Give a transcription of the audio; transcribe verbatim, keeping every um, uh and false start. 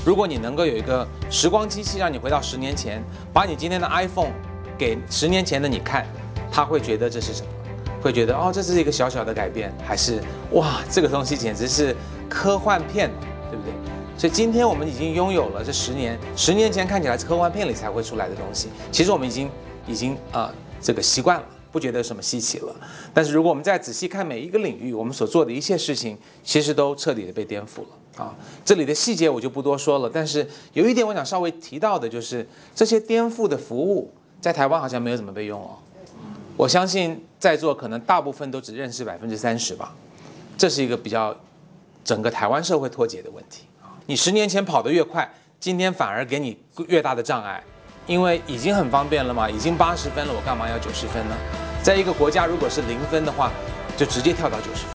如果你能够有一个时光机器，让你回到十年前，把你今天的 iPhone 给十年前的你看，他会觉得这是什么？会觉得哦，这是一个小小的改变，还是哇，这个东西简直是科幻片，对不对？所以今天我们已经拥有了这十年，十年前看起来是科幻片里才会出来的东西，其实我们已经已经啊、呃、这个习惯了，不觉得有什么稀奇了。但是如果我们再仔细看每一个领域，我们所做的一切事情，其实都彻底的被颠覆了。啊，这里的细节我就不多说了，但是有一点我想稍微提到的就是，这些颠覆的服务在台湾好像没有怎么被用哦。我相信在座可能大部分都只认识百分之三十吧，这是一个比较整个台湾社会脱节的问题。你十年前跑得越快，今天反而给你越大的障碍，因为已经很方便了嘛，已经八十分了，我干嘛要九十分呢？在一个国家如果是零分的话，就直接跳到九十分。